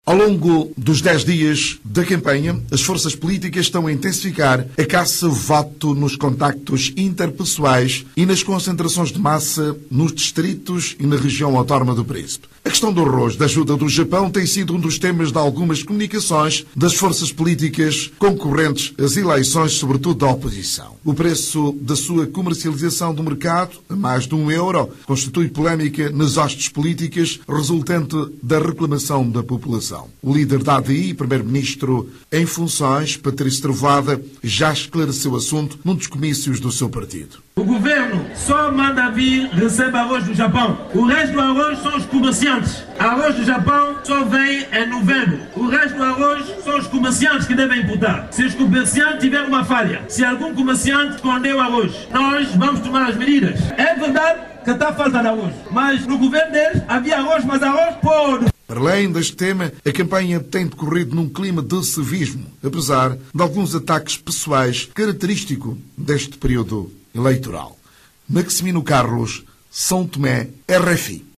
Ao longo dos 10 dias da campanha, as forças políticas estão a intensificar a caça-voto nos contactos interpessoais e nas concentrações de massa nos distritos e na região autónoma do Príncipe. A questão do arroz da ajuda do Japão tem sido um dos temas de algumas comunicações das forças políticas concorrentes às eleições, sobretudo da oposição. O preço da sua comercialização do mercado, a mais de €1, constitui polémica nas hostes políticas resultante da reclamação da população. O líder da ADI, primeiro-ministro em funções, Patrício Trovoada, já esclareceu o assunto num dos comícios do seu partido. O governo só manda vir, recebe arroz do Japão. O resto do arroz são os comerciantes. Arroz do Japão só vem em novembro. O resto do arroz são os comerciantes que devem importar. Se os comerciantes tiverem uma falha, se algum comerciante escondeu arroz, nós vamos tomar as medidas. É verdade que está falta de arroz, mas no governo deles havia arroz, mas arroz podre. Para além deste tema, a campanha tem decorrido num clima de civismo, apesar de alguns ataques pessoais característico deste período eleitoral. Maximino Carlos, São Tomé, RFI.